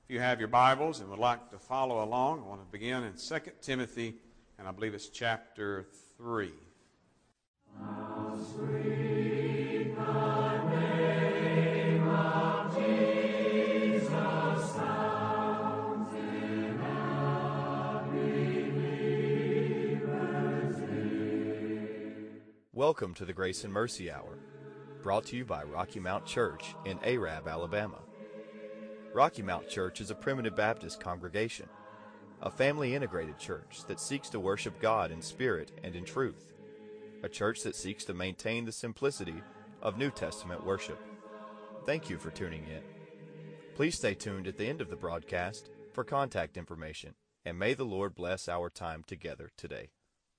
If you have your Bibles and would like to follow along, I want to begin in 2 Timothy, and I believe it's chapter 3. How sweet the name of Jesus sounds in a believer's ear. Welcome to the Grace and Mercy Hour, brought to you by Rocky Mount Church in Arab, Alabama. Rocky Mount Church is a primitive Baptist congregation, a family-integrated church that seeks to worship God in spirit and in truth, a church that seeks to maintain the simplicity of New Testament worship. Thank you for tuning in. Please stay tuned at the end of the broadcast for contact information, and may the Lord bless our time together today.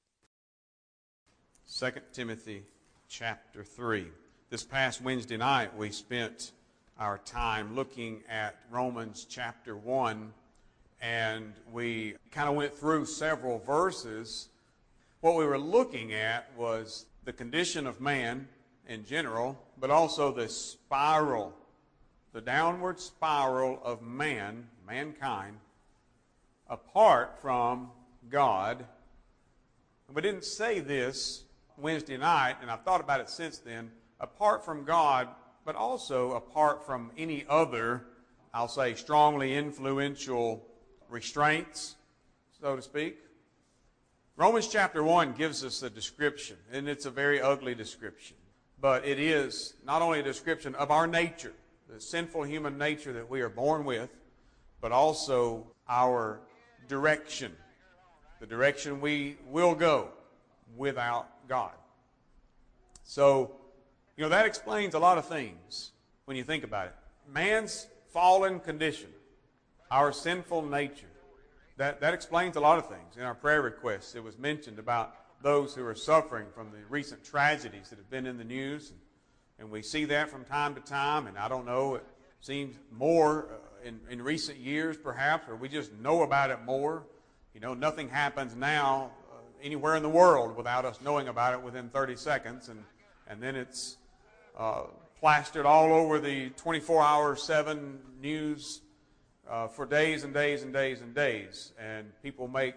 2 Timothy chapter 3. This past Wednesday night we spent our time looking at Romans chapter 1, and we kind of went through several verses. What we were looking at was the condition of man in general, but also the spiral, the downward spiral of mankind, apart from God. We didn't say this Wednesday night, and I've thought about it since then, apart from God, but also apart from any other, I'll say, strongly influential restraints, so to speak. Romans chapter 1 gives us a description, and it's a very ugly description. But it is not only a description of our nature, the sinful human nature that we are born with, but also our direction, the direction we will go without God. So, that explains a lot of things when you think about it. Man's fallen condition, our sinful nature, that explains a lot of things. In our prayer requests, it was mentioned about those who are suffering from the recent tragedies that have been in the news. And we see that from time to time, and I don't know, it seems more in recent years perhaps, or we just know about it more. Nothing happens now anywhere in the world without us knowing about it within 30 seconds, and then it's plastered all over the 24-hour-7 news for days and days and days and days. And people make,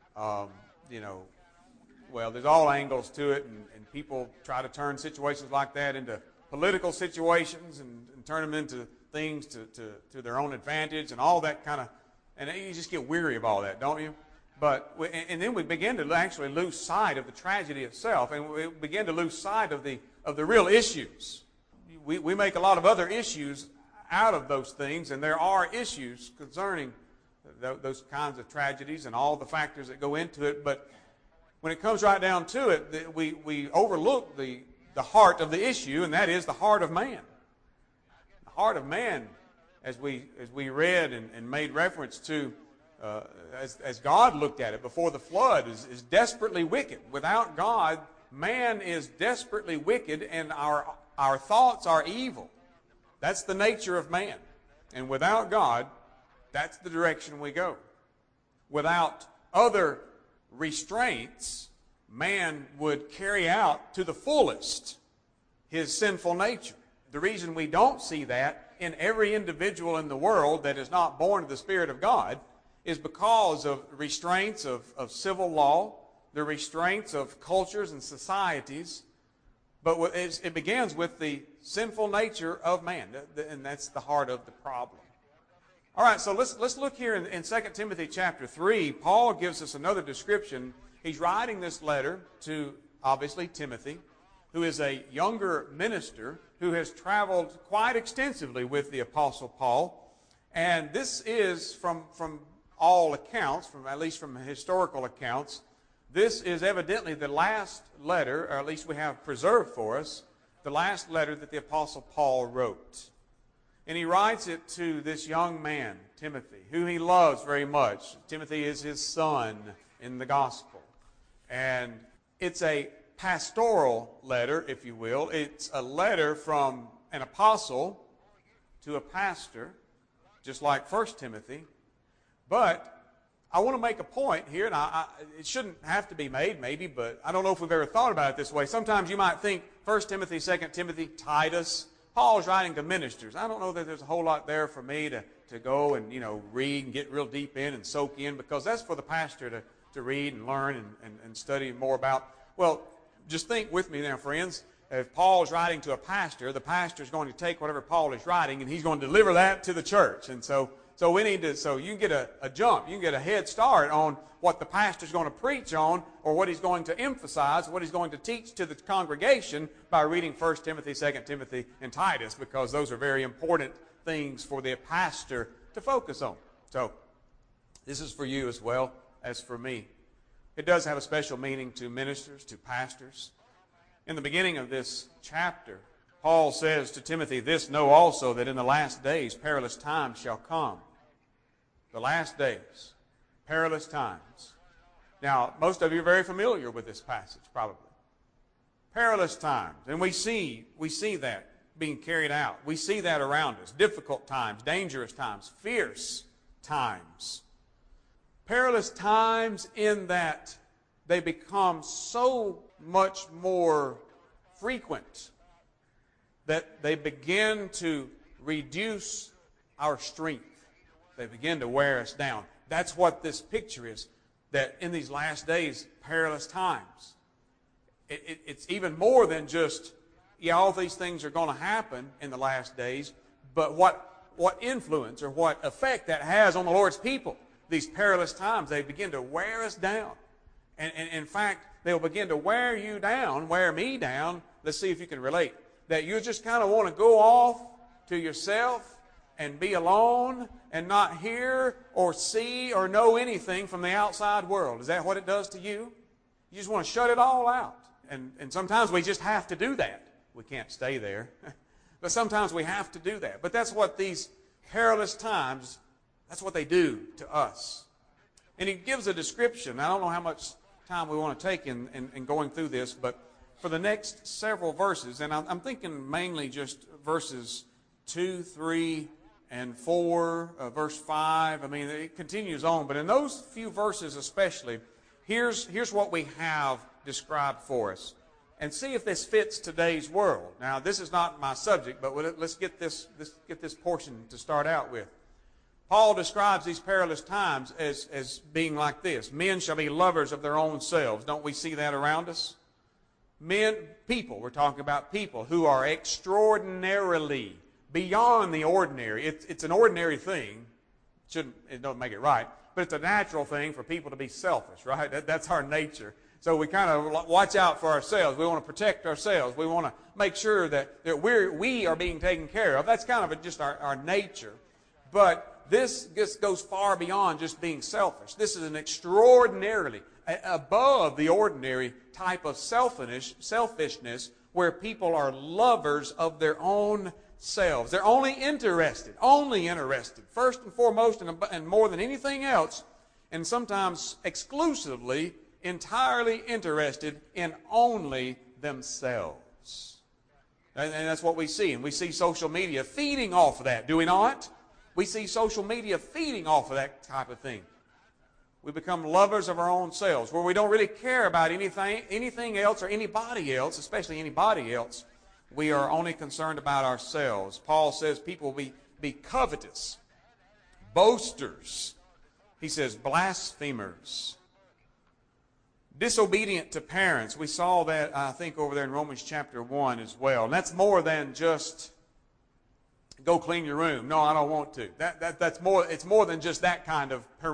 there's all angles to it, and people try to turn situations like that into political situations and turn them into things to their own advantage and all that kind of, and you just get weary of all that, don't you? And then we begin to actually lose sight of the tragedy itself, and we begin to lose sight of the real issues. We make a lot of other issues out of those things, and there are issues concerning those kinds of tragedies and all the factors that go into it. But when it comes right down to it, we overlook the heart of the issue, and that is the heart of man. The heart of man, as we read and made reference to, as God looked at it before the flood, is desperately wicked. Without God, man is desperately wicked, and our thoughts are evil. That's the nature of man. And without God, that's the direction we go. Without other restraints, man would carry out to the fullest his sinful nature. The reason we don't see that in every individual in the world that is not born of the Spirit of God is because of restraints of civil law, the restraints of cultures and societies. But it begins with the sinful nature of man, and that's the heart of the problem. All right, so let's look here in 2 Timothy chapter 3. Paul gives us another description. He's writing this letter to, obviously, Timothy, who is a younger minister who has traveled quite extensively with the Apostle Paul. And this is, from all accounts, at least from historical accounts, this is evidently the last letter, or at least we have preserved for us, the last letter that the Apostle Paul wrote. And he writes it to this young man, Timothy, who he loves very much. Timothy is his son in the gospel. And it's a pastoral letter, if you will. It's a letter from an apostle to a pastor, just like 1 Timothy. But I want to make a point here, and it shouldn't have to be made, maybe, but I don't know if we've ever thought about it this way. Sometimes you might think 1 Timothy, 2 Timothy, Titus. Paul's writing to ministers. I don't know that there's a whole lot there for me to to go and, read and get real deep in and soak in, because that's for the pastor to read and learn and study more about. Well, just think with me now, friends. If Paul's writing to a pastor, the pastor is going to take whatever Paul is writing and he's going to deliver that to the church. And so we need to, so you can get a jump, you can get a head start on what the pastor's going to preach on, or what he's going to emphasize, what he's going to teach to the congregation by reading 1 Timothy, 2 Timothy, and Titus, because those are very important things for the pastor to focus on. So this is for you as well as for me. It does have a special meaning to ministers, to pastors. In the beginning of this chapter, Paul says to Timothy, "This know also, that in the last days perilous times shall come." The last days, perilous times. Now, most of you are very familiar with this passage, probably. Perilous times. And we see that being carried out. We see that around us. Difficult times, dangerous times, fierce times. Perilous times in that they become so much more frequent that they begin to reduce our strength. They begin to wear us down. That's what this picture is, that in these last days, perilous times. It's even more than just, all these things are going to happen in the last days, but what influence or what effect that has on the Lord's people. These perilous times, they begin to wear us down. And in fact, they'll begin to wear you down, wear me down. Let's see if you can relate. That you just kind of want to go off to yourself and be alone and not hear or see or know anything from the outside world. Is that what it does to you? You just want to shut it all out. And sometimes we just have to do that. We can't stay there. But sometimes we have to do that. But that's what these perilous times, that's what they do to us. And he gives a description. I don't know how much time we want to take in going through this, but for the next several verses, and I'm thinking mainly just verses 2, 3, and 4, verse 5. I mean, it continues on, but in those few verses especially, here's what we have described for us. And see if this fits today's world. Now, this is not my subject, but let's get this portion to start out with. Paul describes these perilous times as being like this. Men shall be lovers of their own selves. Don't we see that around us? People, we're talking about people who are extraordinarily beyond the ordinary. It's an ordinary thing. It don't make it right, but it's a natural thing for people to be selfish, right? That's our nature. So we kind of watch out for ourselves. We want to protect ourselves. We want to make sure that we are being taken care of. That's kind of just our nature. But this just goes far beyond just being selfish. This is an extraordinarily, above the ordinary type of selfishness where people are lovers of their own selves. They're only interested, first and foremost and more than anything else, and sometimes exclusively, entirely interested in only themselves. And that's what we see. And we see social media feeding off of that, do we not? We see social media feeding off of that type of thing. We become lovers of our own selves, where we don't really care about anything else or anybody else, especially anybody else. We are only concerned about ourselves. Paul says people will be covetous, boasters. He says blasphemers, disobedient to parents. We saw that, I think, over there in Romans chapter 1 as well. And that's more than just go clean your room. No, I don't want to. That's more. It's more than just that kind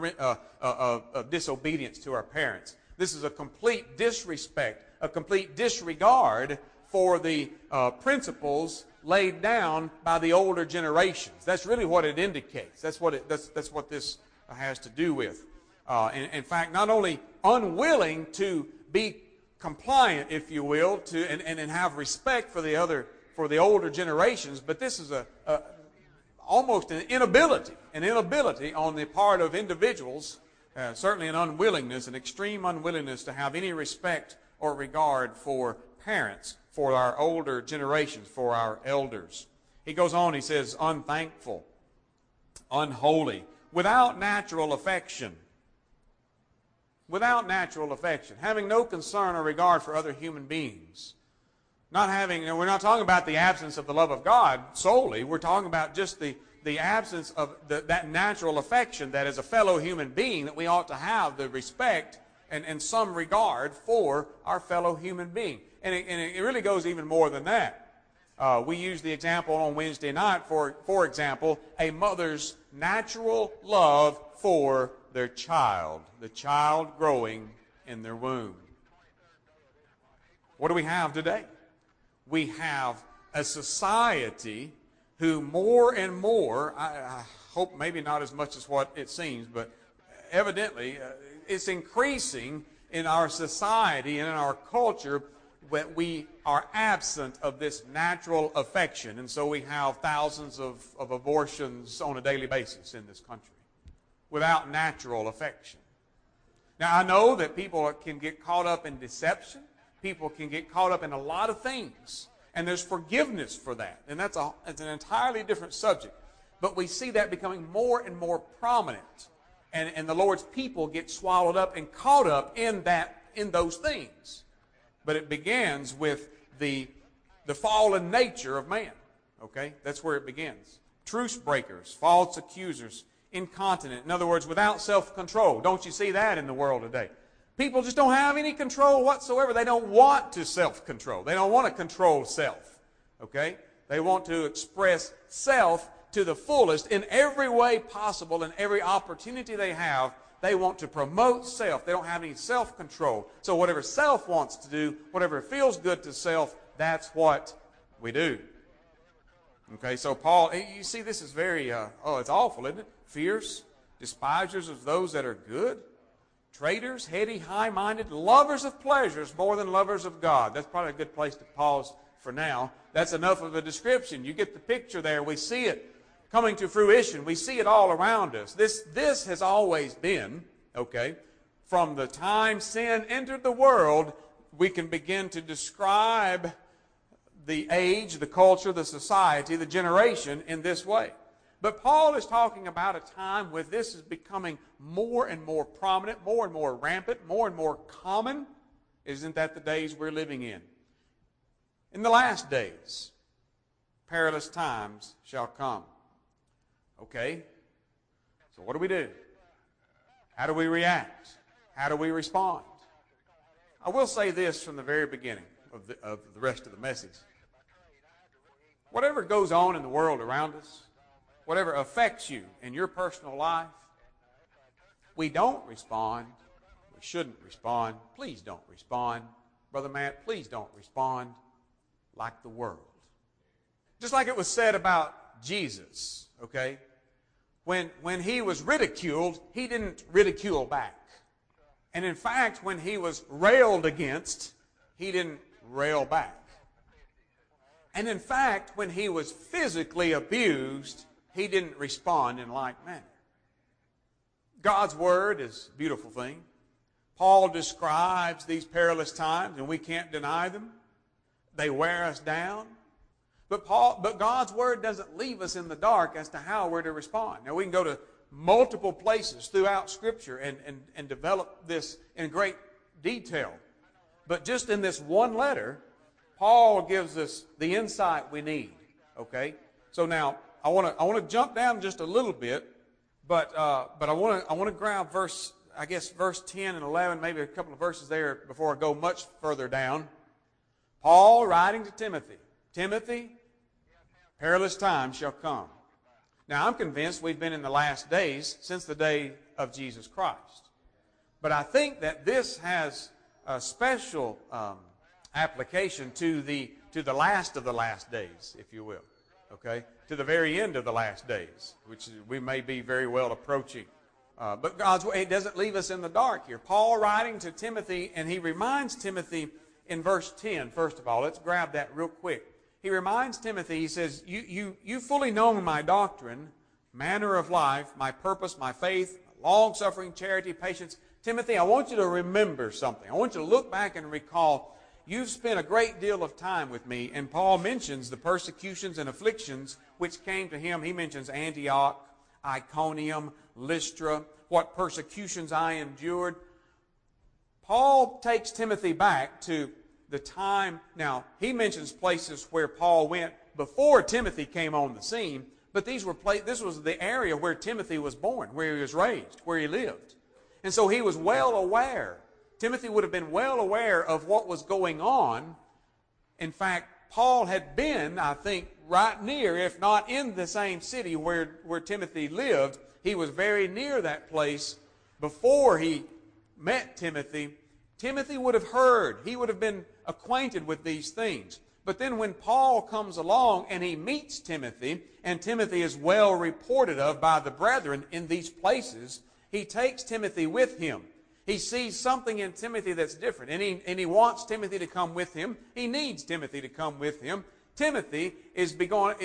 of disobedience to our parents. This is a complete disrespect, a complete disregard for the principles laid down by the older generations. That's really what it indicates. That's what this has to do with. In fact, not only unwilling to be compliant, if you will, and have respect for the older generations, but this is almost an inability on the part of individuals, certainly an unwillingness, an extreme unwillingness to have any respect or regard for parents, for our older generations, for our elders. He goes on, he says, unthankful, unholy, without natural affection. Without natural affection, having no concern or regard for other human beings. We're not talking about the absence of the love of God solely. We're talking about just the the absence of that natural affection that as a fellow human being that we ought to have the respect and some regard for our fellow human being. And it really goes even more than that. We use the example on Wednesday night, for example, a mother's natural love for their child, the child growing in their womb. What do we have today? We have a society who more and more, I hope maybe not as much as what it seems, but evidently it's increasing in our society and in our culture that we are absent of this natural affection. And so we have thousands of abortions on a daily basis in this country without natural affection. Now, I know that people can get caught up in deception. People can get caught up in a lot of things. And there's forgiveness for that. And that's an entirely different subject. But we see that becoming more and more prominent. And the Lord's people get swallowed up and caught up in those things. But it begins with the fallen nature of man. Okay? That's where it begins. Truce breakers, false accusers, incontinent. In other words, without self-control. Don't you see that in the world today? People just don't have any control whatsoever. They don't want to self-control. They don't want to control self. Okay? They want to express self to the fullest in every way possible, in every opportunity they have. They want to promote self. They don't have any self-control. So whatever self wants to do, whatever feels good to self, that's what we do. Okay, so Paul, you see this is very, it's awful, isn't it? Fierce, despisers of those that are good, traitors, heady, high-minded, lovers of pleasures more than lovers of God. That's probably a good place to pause for now. That's enough of a description. You get the picture there. We see it coming to fruition. We see it all around us. This has always been, okay, from the time sin entered the world, we can begin to describe the age, the culture, the society, the generation in this way. But Paul is talking about a time where this is becoming more and more prominent, more and more rampant, more and more common. Isn't that the days we're living in? In the last days, perilous times shall come. Okay, so what do? How do we react? How do we respond? I will say this from the very beginning of the rest of the message. Whatever goes on in the world around us, whatever affects you in your personal life, we don't respond. We shouldn't respond. Please don't respond. Brother Matt, please don't respond like the world. Just like it was said about Jesus, okay? When he was ridiculed, he didn't ridicule back. And in fact, when he was railed against, he didn't rail back. And in fact, when he was physically abused, he didn't respond in like manner. God's Word is a beautiful thing. Paul describes these perilous times, and we can't deny them. They wear us down. But God's Word doesn't leave us in the dark as to how we're to respond. Now, we can go to multiple places throughout Scripture and develop this in great detail. But just in this one letter, Paul gives us the insight we need. Okay? So now, I want to jump down just a little bit, but I want to grab verse 10 and 11, maybe a couple of verses there before I go much further down. Paul writing to Timothy. Timothy, perilous times shall come. Now, I'm convinced we've been in the last days since the day of Jesus Christ. But I think that this has a special application to the last of the last days, if you will. Okay? To the very end of the last days, which we may be very well approaching. But God's way, it doesn't leave us in the dark here. Paul writing to Timothy, and he reminds Timothy in verse 10, first of all. Let's grab that real quick. He reminds Timothy, he says, you fully know my doctrine, manner of life, my purpose, my faith, long-suffering, charity, patience. Timothy, I want you to remember something. I want you to look back and recall, you've spent a great deal of time with me. And Paul mentions the persecutions and afflictions which came to him. He mentions Antioch, Iconium, Lystra, what persecutions I endured. Paul takes Timothy back to the time. Now, he mentions places where Paul went before Timothy came on the scene, But this was the area where Timothy was born, where he was raised, where he lived. And so he was well aware. Timothy would have been well aware of what was going on. In fact, Paul had been, I think, right near, if not in the same city where Timothy lived. He was very near that place before he met Timothy. Timothy would have heard. He would have been acquainted with these things. But then when Paul comes along and he meets Timothy, and Timothy is well reported of by the brethren in these places, he takes Timothy with him. He sees something in Timothy that's different, and he wants Timothy to come with him. He needs Timothy to come with him. Timothy is,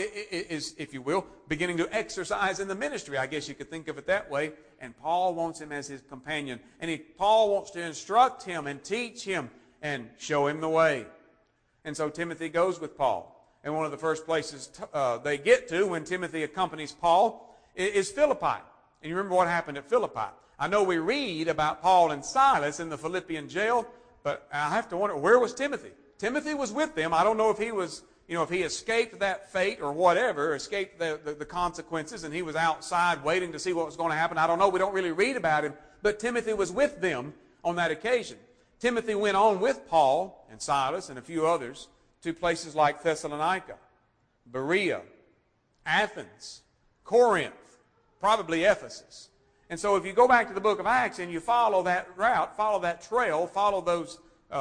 if you will, beginning to exercise in the ministry. I guess you could think of it that way. And Paul wants him as his companion. And Paul wants to instruct him and teach him and show him the way. And so Timothy goes with Paul. And one of the first places they get to when Timothy accompanies Paul is Philippi. And you remember what happened at Philippi. I know we read about Paul and Silas in the Philippian jail, but I have to wonder, where was Timothy? Timothy was with them. I don't know if he was, if he escaped that fate or whatever, escaped the consequences, and he was outside waiting to see what was going to happen. I don't know. We don't really read about him. But Timothy was with them on that occasion. Timothy went on with Paul and Silas and a few others to places like Thessalonica, Berea, Athens, Corinth, probably Ephesus. And so if you go back to the book of Acts and you follow that route, follow that trail, follow those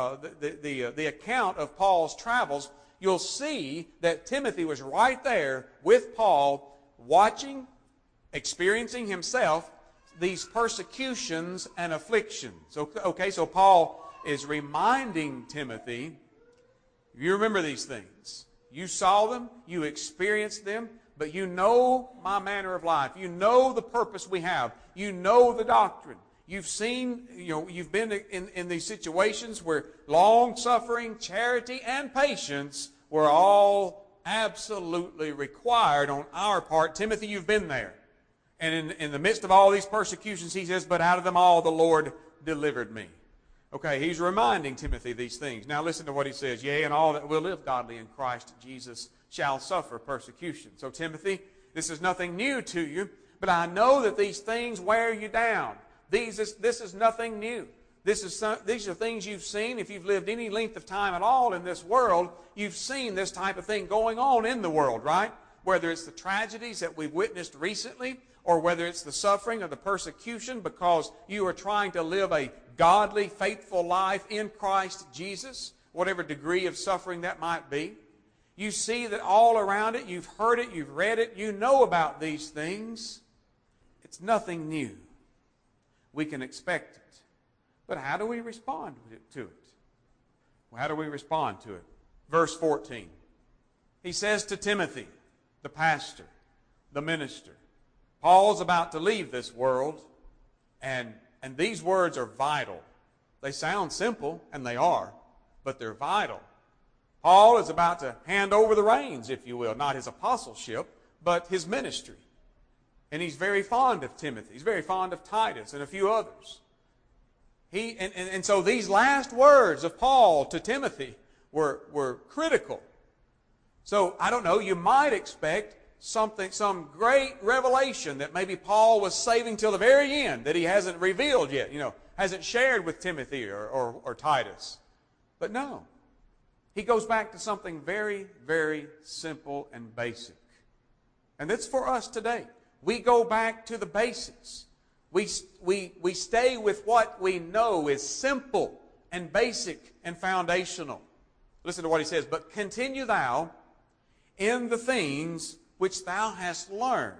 the account of Paul's travels, you'll see that Timothy was right there with Paul, watching, experiencing himself these persecutions and afflictions. Okay, so Paul is reminding Timothy, you remember these things. You saw them, you experienced them, but you know my manner of life. You know the purpose we have. You know the doctrine. You've seen, you've been in these situations where long-suffering, charity, and patience were all absolutely required on our part. Timothy, you've been there. And in the midst of all these persecutions, he says, but out of them all the Lord delivered me. Okay, he's reminding Timothy these things. Now listen to what he says. Yea, and all that will live godly in Christ Jesus shall suffer persecution. So Timothy, this is nothing new to you, but I know that these things wear you down. This is nothing new. These are things you've seen. If you've lived any length of time at all in this world, you've seen this type of thing going on in the world, right? Whether it's the tragedies that we've witnessed recently, or whether it's the suffering or the persecution because you are trying to live a godly, faithful life in Christ Jesus, whatever degree of suffering that might be. You see that all around it, you've heard it, you've read it, you know about these things. It's nothing new. We can expect it. But how do we respond to it? Well, how do we respond to it? Verse 14. He says to Timothy, the pastor, the minister, Paul's about to leave this world, and these words are vital. They sound simple, and they are, but they're vital. Paul is about to hand over the reins, if you will, not his apostleship, but his ministry. And he's very fond of Timothy. He's very fond of Titus and a few others. And so these last words of Paul to Timothy were critical. So, I don't know, you might expect some great revelation that maybe Paul was saving till the very end that he hasn't revealed yet, hasn't shared with Timothy or Titus. But no. He goes back to something very, very simple and basic. And that's for us today. We go back to the basics. We stay with what we know is simple and basic and foundational. Listen to what he says. But continue thou in the things which thou hast learned.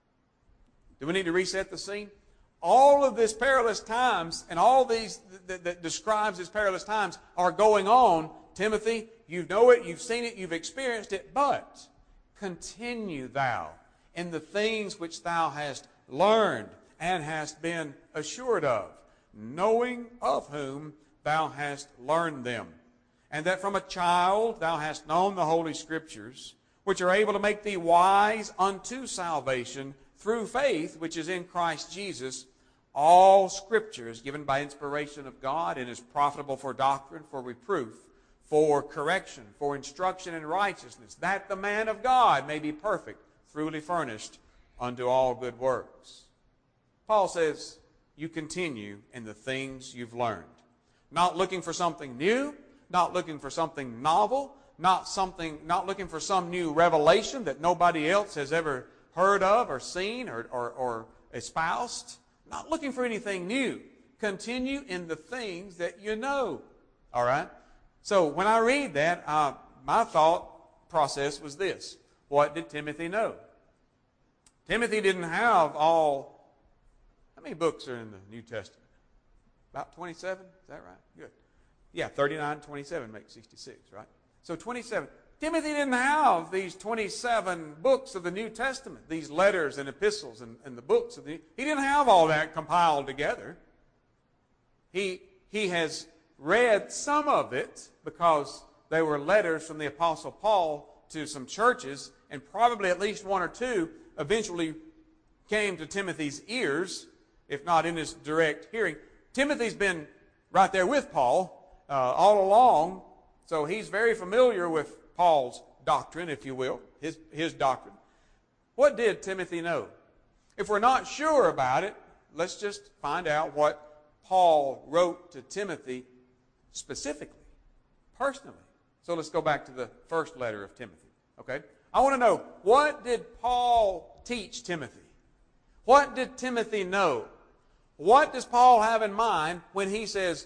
Do we need to reset the scene? All of this perilous times and all these that describes these perilous times are going on. Timothy, you know it, you've seen it, you've experienced it, but continue thou in the things which thou hast learned and hast been assured of, knowing of whom thou hast learned them, and that from a child thou hast known the Holy Scriptures, which are able to make thee wise unto salvation through faith which is in Christ Jesus. All Scripture is given by inspiration of God and is profitable for doctrine, for reproof, for correction, for instruction in righteousness, that the man of God may be perfect, truly furnished unto all good works. Paul says, you continue in the things you've learned. Not looking for something new, not looking for something novel, not looking for some new revelation that nobody else has ever heard of or seen or espoused. Not looking for anything new. Continue in the things that you know. All right? So when I read that, my thought process was this. What did Timothy know? Timothy didn't have all... How many books are in the New Testament? About 27? Is that right? Good. Yeah, 39, 27 makes 66, right? So 27. Timothy didn't have these 27 books of the New Testament, these letters and epistles and the books of the... He didn't have all that compiled together. He has read some of it because they were letters from the Apostle Paul to some churches, and probably at least one or two eventually came to Timothy's ears, if not in his direct hearing. Timothy's been right there with Paul all along, so he's very familiar with Paul's doctrine, if you will, his doctrine. What did Timothy know? If we're not sure about it, let's just find out what Paul wrote to Timothy specifically, personally. So let's go back to the first letter of Timothy, okay? I want to know, what did Paul teach Timothy? What did Timothy know? What does Paul have in mind when he says,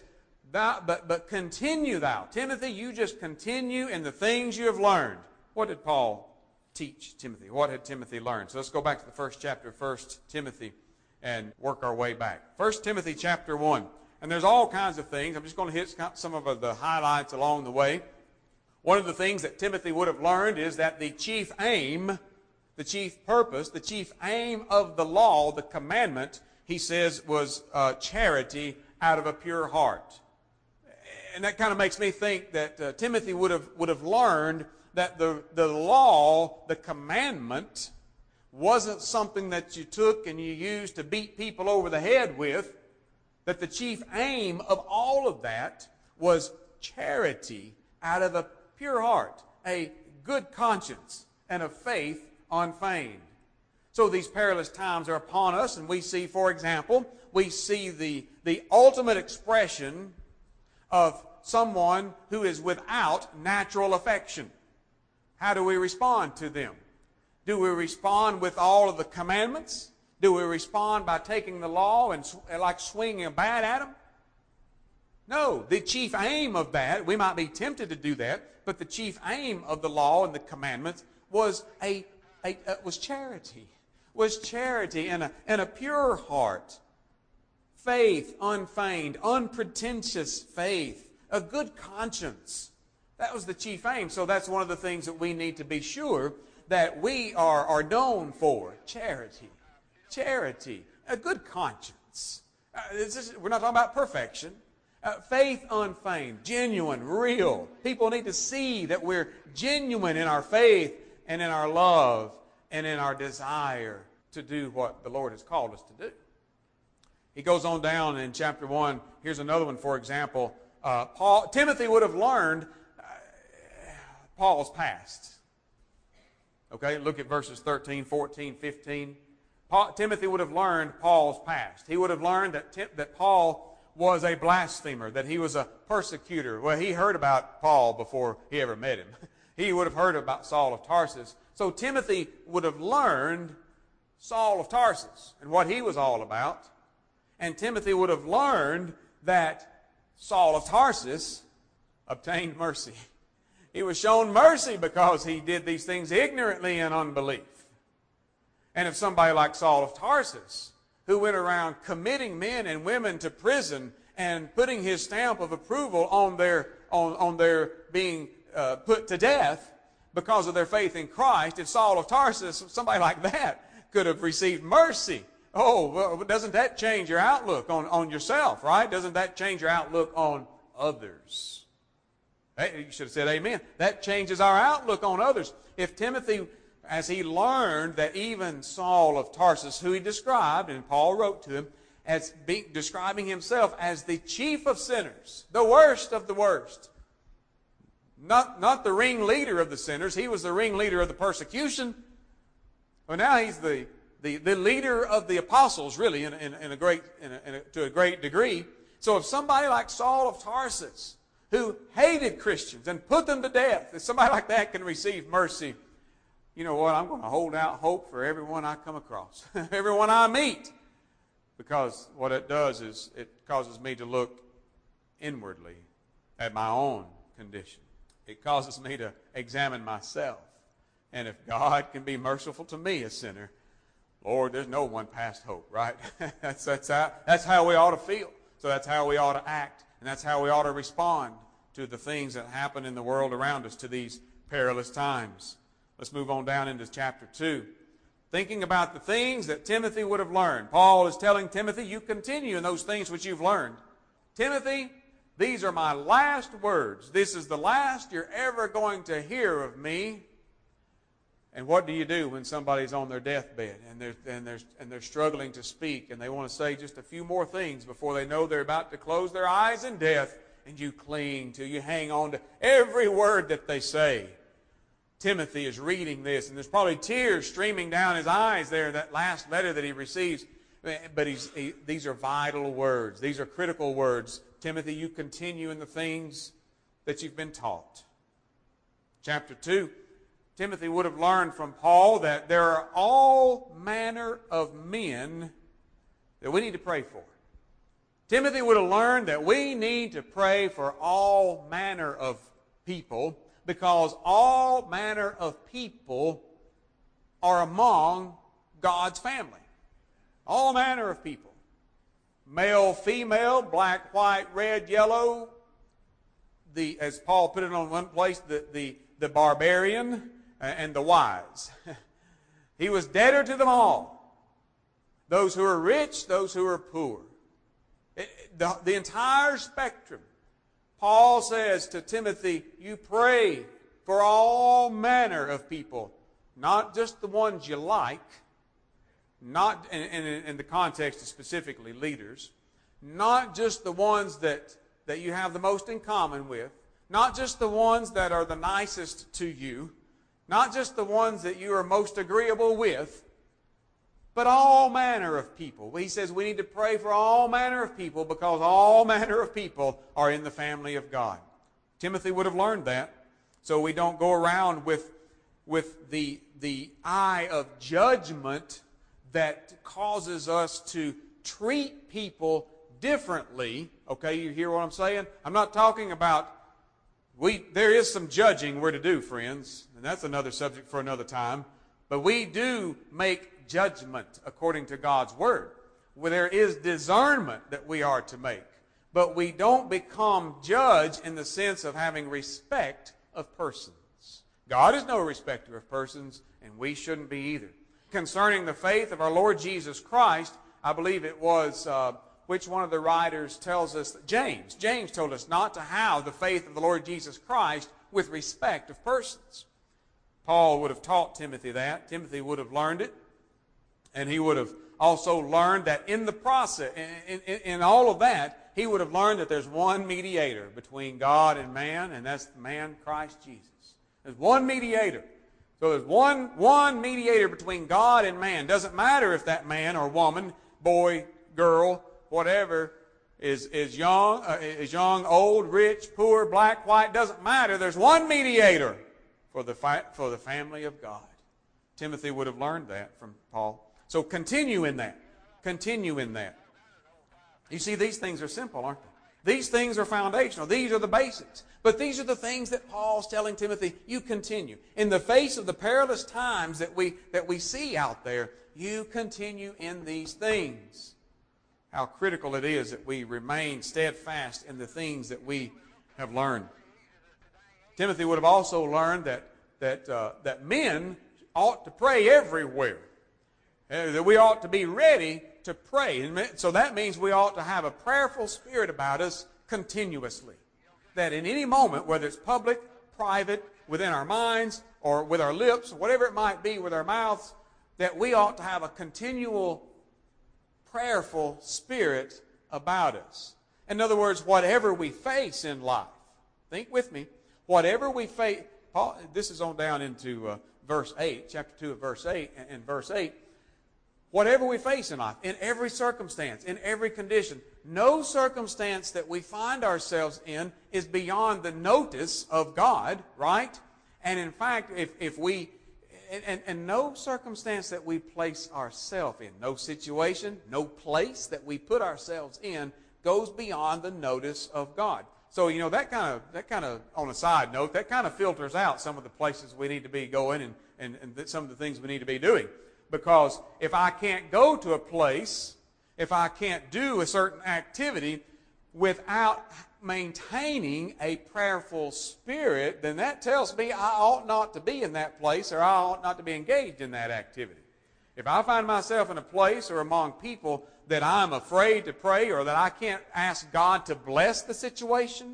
but continue thou? Timothy, you just continue in the things you have learned. What did Paul teach Timothy? What had Timothy learned? So let's go back to the first chapter of 1 Timothy and work our way back. 1 Timothy chapter 1. And there's all kinds of things. I'm just going to hit some of the highlights along the way. One of the things that Timothy would have learned is that the chief aim, the chief purpose, the chief aim of the law, the commandment, he says, was charity out of a pure heart. And that kind of makes me think that Timothy would have learned that the law, the commandment, wasn't something that you took and you used to beat people over the head with. That the chief aim of all of that was charity out of a pure heart, a good conscience, and a faith unfeigned. So these perilous times are upon us, and we see, for example, we see the ultimate expression of someone who is without natural affection. How do we respond to them? Do we respond with all of the commandments? Do we respond by taking the law and like swinging a bat at them? No. The chief aim of that, we might be tempted to do that, but the chief aim of the law and the commandments was charity. Was charity and a pure heart. Faith unfeigned, unpretentious faith, a good conscience. That was the chief aim. So that's one of the things that we need to be sure that we are known for. Charity. Charity. A good conscience. We're not talking about perfection. Faith unfeigned. Genuine. Real. People need to see that we're genuine in our faith and in our love and in our desire to do what the Lord has called us to do. He goes on down in chapter 1. Here's another one, for example. Timothy would have learned Paul's past. Okay, look at verses 13, 14, 15. Timothy would have learned Paul's past. He would have learned that Paul was a blasphemer, that he was a persecutor. Well, he heard about Paul before he ever met him. He would have heard about Saul of Tarsus. So Timothy would have learned Saul of Tarsus and what he was all about. And Timothy would have learned that Saul of Tarsus obtained mercy. He was shown mercy because he did these things ignorantly in unbelief. And if somebody like Saul of Tarsus, who went around committing men and women to prison and putting his stamp of approval on their being put to death because of their faith in Christ, if Saul of Tarsus, somebody like that, could have received mercy, oh, well, doesn't that change your outlook on yourself, right? Doesn't that change your outlook on others? Hey, you should have said amen. That changes our outlook on others. If Timothy, as he learned that even Saul of Tarsus, who he described, and Paul wrote to him, as describing himself as the chief of sinners, the worst of the worst. Not the ringleader of the sinners. He was the ringleader of the persecution. Well, now he's the leader of the apostles, really, to a great degree. So if somebody like Saul of Tarsus, who hated Christians and put them to death, if somebody like that can receive mercy, you know what? I'm going to hold out hope for everyone I come across, everyone I meet. Because what it does is it causes me to look inwardly at my own condition. It causes me to examine myself. And if God can be merciful to me, a sinner, Lord, there's no one past hope, right? that's how we ought to feel. So that's how we ought to act. And that's how we ought to respond to the things that happen in the world around us, to these perilous times. Let's move on down into chapter 2. Thinking about the things that Timothy would have learned. Paul is telling Timothy, you continue in those things which you've learned. Timothy, these are my last words. This is the last you're ever going to hear of me. And what do you do when somebody's on their deathbed and they're struggling to speak and they want to say just a few more things before they know they're about to close their eyes in death, and you cling to, you hang on to every word that they say? Timothy is reading this, and there's probably tears streaming down his eyes there, that last letter that he receives. But these are vital words. These are critical words. Timothy, you continue in the things that you've been taught. Chapter 2, Timothy would have learned from Paul that there are all manner of men that we need to pray for. Timothy would have learned that we need to pray for all manner of people, because all manner of people are among God's family. All manner of people. Male, female, black, white, red, yellow. As Paul put it on one place, the barbarian and the wise. He was debtor to them all. Those who are rich, those who are poor. The entire spectrum. Paul says to Timothy, you pray for all manner of people, not just the ones you like, not, and the context is specifically leaders, not just the ones that you have the most in common with, not just the ones that are the nicest to you, not just the ones that you are most agreeable with, but all manner of people. He says we need to pray for all manner of people, because all manner of people are in the family of God. Timothy would have learned that, so we don't go around with the eye of judgment that causes us to treat people differently. Okay, you hear what I'm saying? I'm not talking about, there is some judging we're to do, friends, and that's another subject for another time. But we do make judgment according to God's Word, where there is discernment that we are to make. But we don't become judge in the sense of having respect of persons. God is no respecter of persons, and we shouldn't be either. Concerning the faith of our Lord Jesus Christ, I believe it was, which one of the writers tells us? James. James told us not to have the faith of the Lord Jesus Christ with respect of persons. Paul would have taught Timothy that. Timothy would have learned it. And he would have also learned that in the process, in all of that, he would have learned that there's one mediator between God and man, and that's the man Christ Jesus. There's one mediator. So there's one mediator between God and man. Doesn't matter if that man or woman, boy, girl, whatever, is young, old, rich, poor, black, white. Doesn't matter. There's one mediator for the family of God. Timothy would have learned that from Paul. So continue in that. Continue in that. You see, these things are simple, aren't they? These things are foundational. These are the basics. But these are the things that Paul's telling Timothy, you continue. In the face of the perilous times that we see out there, you continue in these things. How critical it is that we remain steadfast in the things that we have learned. Timothy would have also learned that men ought to pray everywhere. That we ought to be ready to pray. And so that means we ought to have a prayerful spirit about us continuously. That in any moment, whether it's public, private, within our minds, or with our lips, or whatever it might be with our mouths, that we ought to have a continual prayerful spirit about us. In other words, whatever we face in life, think with me, whatever we face, Paul, this is on down into verse 8, chapter 2 of verse 8, and verse 8, whatever we face in life, in every circumstance, in every condition, no circumstance that we find ourselves in is beyond the notice of God, right? And in fact, if we, and no circumstance that we place ourselves in, no situation, no place that we put ourselves in goes beyond the notice of God. So, you know, that kind of, on a side note, that kind of filters out some of the places we need to be going and some of the things we need to be doing. Because if I can't go to a place, if I can't do a certain activity without maintaining a prayerful spirit, then that tells me I ought not to be in that place, or I ought not to be engaged in that activity. If I find myself in a place or among people that I'm afraid to pray, or that I can't ask God to bless the situation,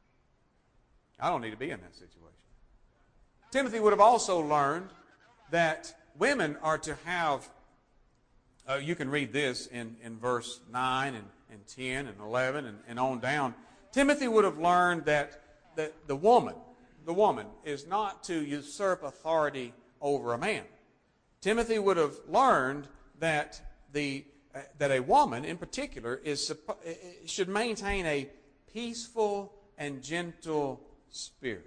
I don't need to be in that situation. Timothy would have also learned that women are to have, you can read this in verse 9 and 10 and 11 and on down. Timothy would have learned that the woman is not to usurp authority over a man. Timothy would have learned that a woman in particular should maintain a peaceful and gentle spirit.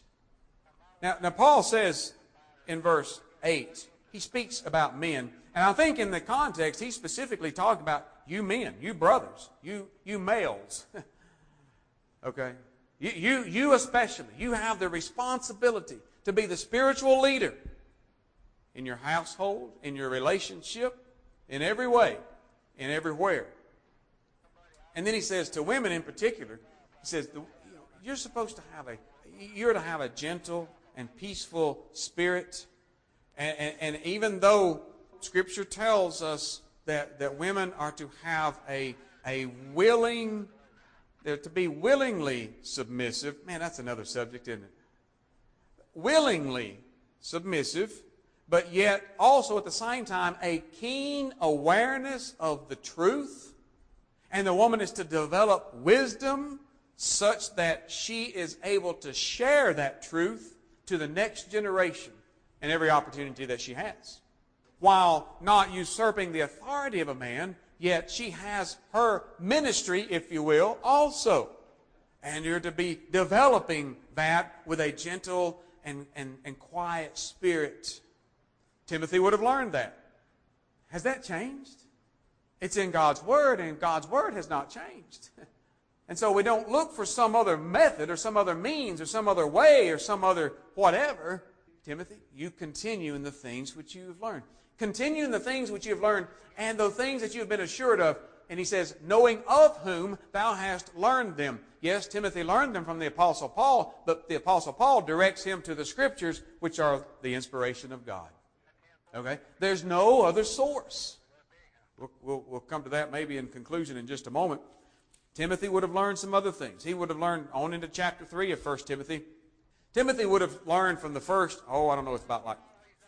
Now Paul says in verse 8, he speaks about men, and I think in the context he's specifically talking about you men, you brothers, you males. Okay? You especially, you have the responsibility to be the spiritual leader in your household, in your relationship, in every way, and everywhere. And then he says to women in particular, he says, you're supposed to have a gentle and peaceful spirit. And even though Scripture tells us that women are to have they're to be willingly submissive. Man, that's another subject, isn't it? Willingly submissive, but yet also at the same time a keen awareness of the truth. And the woman is to develop wisdom such that she is able to share that truth to the next generation in every opportunity that she has. While not usurping the authority of a man, yet she has her ministry, if you will, also. And you're to be developing that with a gentle and quiet spirit. Timothy would have learned that. Has that changed? It's in God's Word, and God's Word has not changed. And so we don't look for some other method or some other means or some other way or some other whatever. Timothy, you continue in the things which you have learned. Continue in the things which you have learned and the things that you have been assured of. And he says, knowing of whom thou hast learned them. Yes, Timothy learned them from the Apostle Paul, but the Apostle Paul directs him to the Scriptures, which are the inspiration of God. Okay? There's no other source. We'll come to that maybe in conclusion in just a moment. Timothy would have learned some other things. He would have learned on into chapter 3 of 1 Timothy. Timothy would have learned from the first, it's about like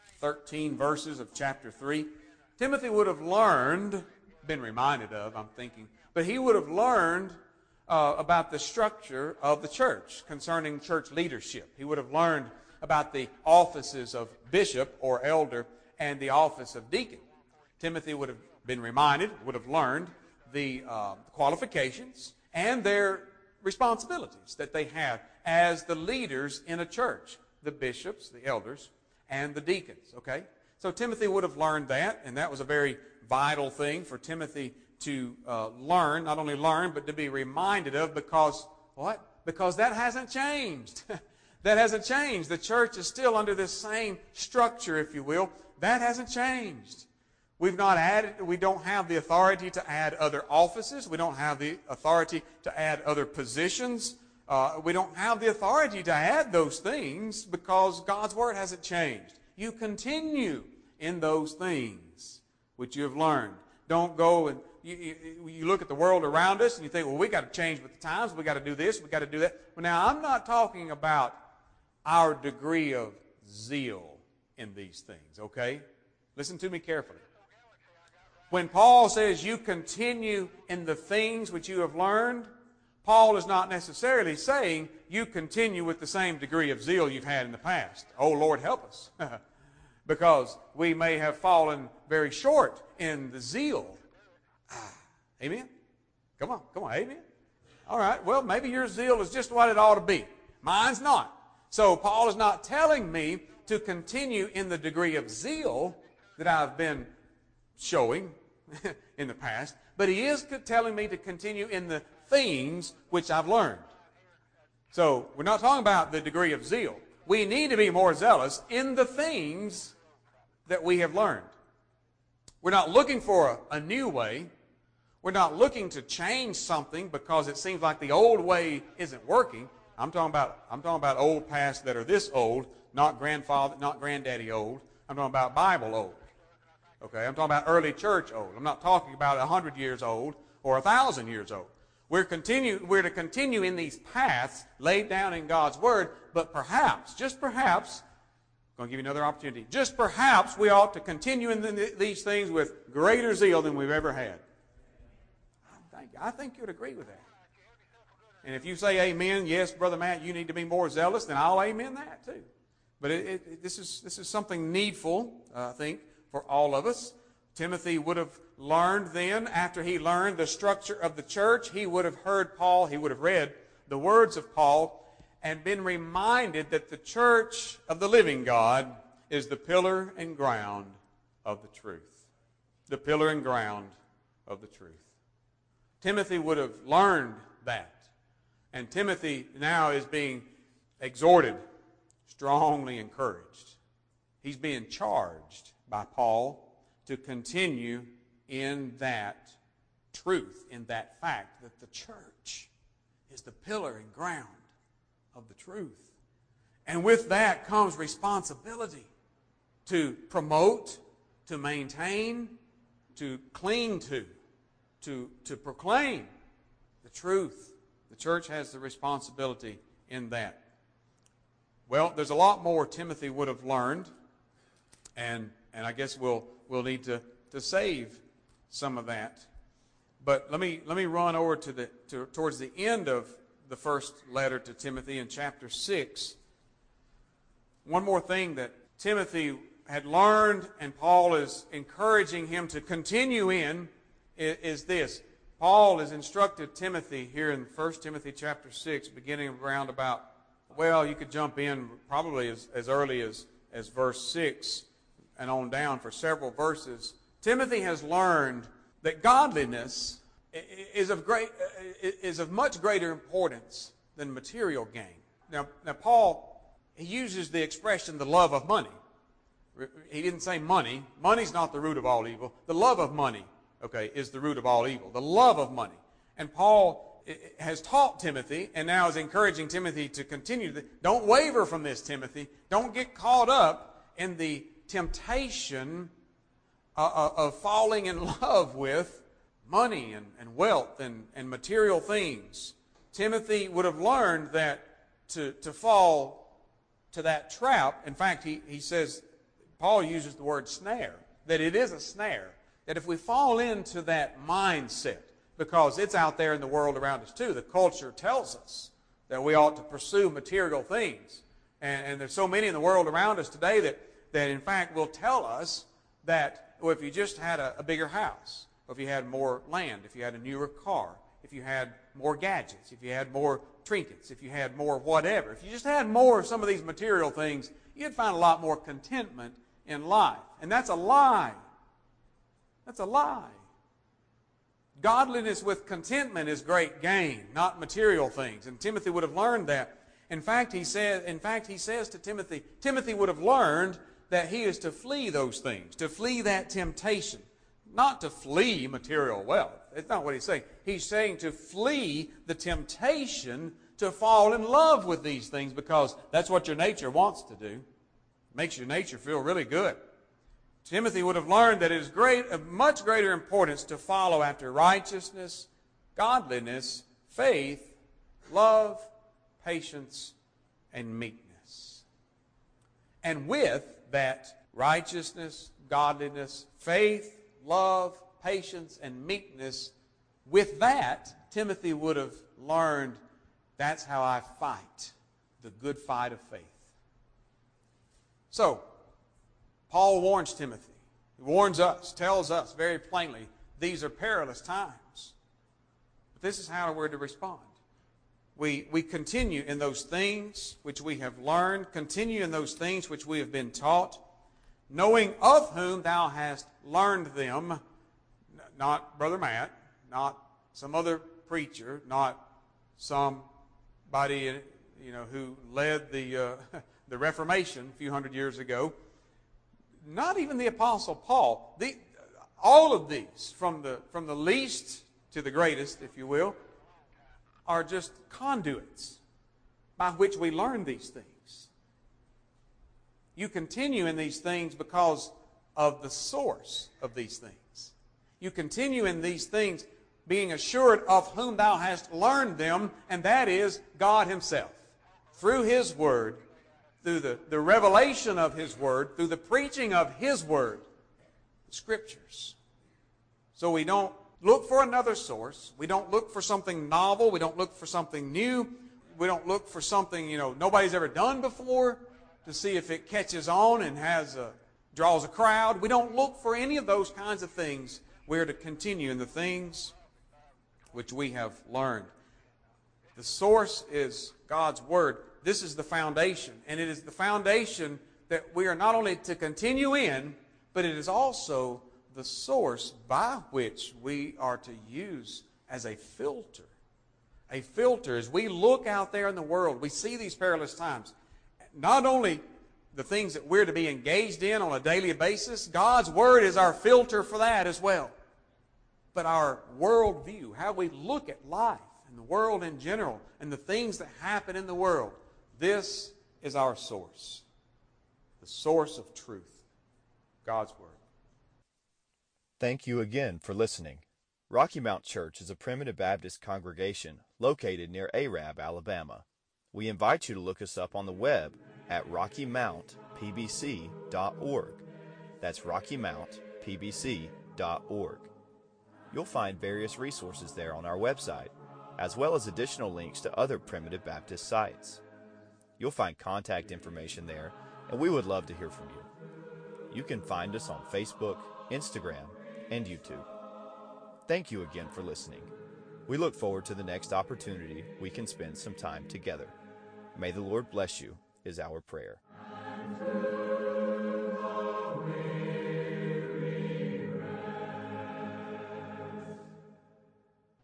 13 verses of chapter 3. Timothy would have learned, been reminded of, I'm thinking, but he would have learned about the structure of the church concerning church leadership. He would have learned about the offices of bishop or elder and the office of deacon. Timothy would have been reminded, would have learned the qualifications and their responsibilities that they have as the leaders in a church, the bishops, the elders, and the deacons, okay? So Timothy would have learned that, and that was a very vital thing for Timothy to learn, not only learn, but to be reminded of, because what? Because that hasn't changed. That hasn't changed. The church is still under this same structure, if you will. That hasn't changed. We don't have the authority to add other offices. We don't have the authority to add other positions. We don't have the authority to add those things because God's Word hasn't changed. You continue in those things which you have learned. Don't go and you look at the world around us and you think, well, we got to change with the times. We got to do this. We got to do that. Well, now, I'm not talking about our degree of zeal in these things, okay? Listen to me carefully. When Paul says you continue in the things which you have learned, Paul is not necessarily saying you continue with the same degree of zeal you've had in the past. Oh, Lord, help us. because we may have fallen very short in the zeal. Amen? Come on, amen? All right, well, maybe your zeal is just what it ought to be. Mine's not. So Paul is not telling me to continue in the degree of zeal that I've been showing in the past, but he is telling me to continue in the things which I've learned. So we're not talking about the degree of zeal. We need to be more zealous in the things that we have learned. We're not looking for a new way. We're not looking to change something because it seems like the old way isn't working. I'm talking about old past that are this old, not granddaddy old. I'm talking about Bible old. Okay, I'm talking about early church old. I'm not talking about 100 years old or 1,000 years old. We're to continue in these paths laid down in God's Word, but perhaps, just perhaps, I'm going to give you another opportunity, just perhaps we ought to continue in these things with greater zeal than we've ever had. I think you'd agree with that. And if you say amen, yes, Brother Matt, you need to be more zealous, then I'll amen that too. But this is something needful, I think, for all of us. Timothy would have learned then, after he learned the structure of the church, he would have heard Paul, he would have read the words of Paul, and been reminded that the church of the living God is the pillar and ground of the truth. The pillar and ground of the truth. Timothy would have learned that. And Timothy now is being exhorted, strongly encouraged. He's being charged by Paul to continue in that truth, in that fact that the church is the pillar and ground of the truth. And with that comes responsibility to promote, to maintain, to cling to proclaim the truth. The church has the responsibility in that. Well, there's a lot more Timothy would have learned, and I guess we'll need to save some of that. But let me run over towards the end of the first letter to Timothy in chapter 6. One more thing that Timothy had learned, and Paul is encouraging him to continue in, is this. Paul has instructed Timothy here in 1 Timothy chapter 6, beginning around about, well, you could jump in probably as early as verse 6 and on down for several verses. Timothy has learned that godliness is of much greater importance than material gain. Now Paul, he uses the expression the love of money. He didn't say money. Money's not the root of all evil. The love of money, okay, is the root of all evil. The love of money. And Paul has taught Timothy and now is encouraging Timothy to continue. Don't waver from this, Timothy. Don't get caught up in the temptation of falling in love with money and wealth and material things. Timothy would have learned that to fall to that trap, in fact, he says, Paul uses the word snare, that it is a snare, that if we fall into that mindset, because it's out there in the world around us too, the culture tells us that we ought to pursue material things. And there's so many in the world around us today that in fact will tell us that, well, if you just had a bigger house, or if you had more land, if you had a newer car, if you had more gadgets, if you had more trinkets, if you had more whatever, if you just had more of some of these material things, you'd find a lot more contentment in life. And that's a lie. That's a lie. Godliness with contentment is great gain, not material things. And Timothy would have learned that. In fact, he says to Timothy, Timothy would have learned that he is to flee those things, to flee that temptation. Not to flee material wealth. It's not what he's saying. He's saying to flee the temptation to fall in love with these things, because that's what your nature wants to do. It makes your nature feel really good. Timothy would have learned that it is of much greater importance to follow after righteousness, godliness, faith, love, patience, and meekness. And with that righteousness, godliness, faith, love, patience, and meekness, with that, Timothy would have learned that's how I fight the good fight of faith. So, Paul warns Timothy. He warns us, tells us very plainly, these are perilous times. But this is how we're to respond. We continue in those things which we have learned, continue in those things which we have been taught, knowing of whom thou hast learned them, not Brother Matt, not some other preacher, not somebody who led the Reformation a few hundred years ago, not even the Apostle Paul. All of these, from the least to the greatest, if you will, are just conduits by which we learn these things. You continue in these things because of the source of these things. You continue in these things being assured of whom thou hast learned them, and that is God Himself. Through His Word, through the revelation of His Word, through the preaching of His Word, the Scriptures. So we don't look for another source. We don't look for something novel. We don't look for something new. We don't look for something, nobody's ever done before to see if it catches on and draws a crowd. We don't look for any of those kinds of things. We're to continue in the things which we have learned. The source is God's Word. This is the foundation. And it is the foundation that we are not only to continue in, but it is also the source by which we are to use as a filter. A filter. As we look out there in the world, we see these perilous times. Not only the things that we're to be engaged in on a daily basis, God's Word is our filter for that as well. But our worldview, how we look at life and the world in general, and the things that happen in the world, this is our source. The source of truth. God's Word. Thank you again for listening. Rocky Mount Church is a primitive Baptist congregation located near Arab, Alabama. We invite you to look us up on the web at rockymountpbc.org. That's rockymountpbc.org. You'll find various resources there on our website, as well as additional links to other primitive Baptist sites. You'll find contact information there, and we would love to hear from you. You can find us on Facebook, Instagram, and YouTube. Thank you again for listening. We look forward to the next opportunity we can spend some time together. May the Lord bless you is our prayer.